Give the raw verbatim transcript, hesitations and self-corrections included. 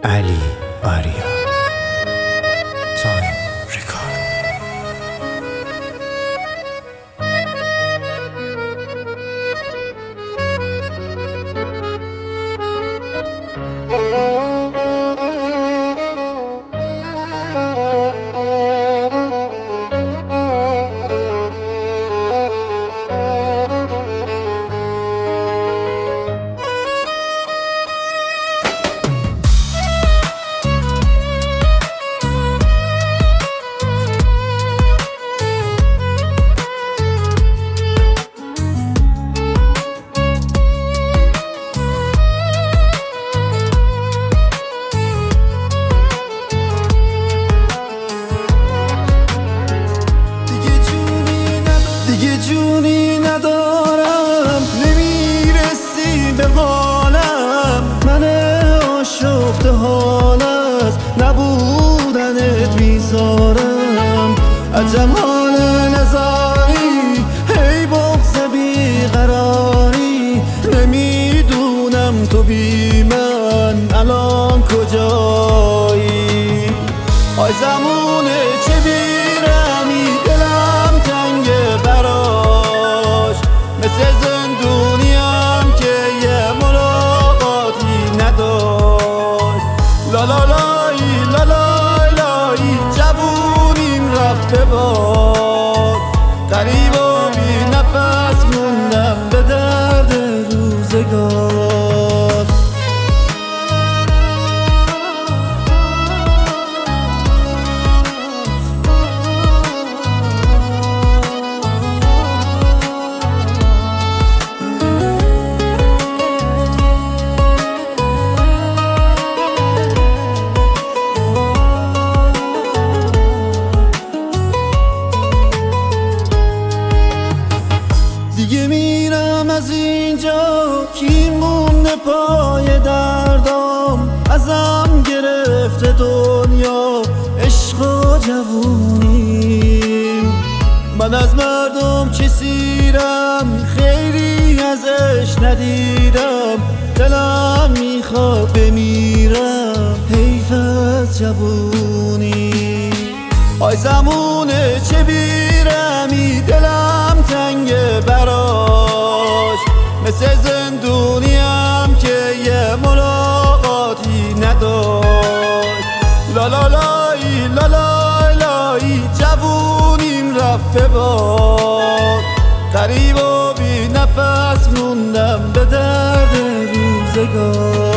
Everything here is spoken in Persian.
علی آریا تایم ریکارد. دیگه جونی ندارم، نمیرسی به حالم. من آشفته حال از نبودنت میذارم. عجب حال نزاری، هی بغض بیقراری. نمیدونم تو بی من الان کجایی. آی زمونه چه بیرمی، دلم تنگه براش. مثل زندونیم که یه ملاقاتی نداشت. لالالایی لالای لایی، جوونیم رفته باد. غریب و بی نفس موندم به درد روزگار. دیگه میرم از اینجا، کی مونده پای دردام. ازم گرفته دنیا، عشق و جوونیم. من از مردم چه سیرم، خیری ازش ندیدم. دلم میخواد بمیرم، حیف از جوونی. آی زمونه چه بیرمی، دلم تنگه براش. مثل زندونیم که یه ملاقاتی نداشت. لالالایی لالای لایی، جوونیم رفته باد. غریب و بی نفس موندم به درد روزگار.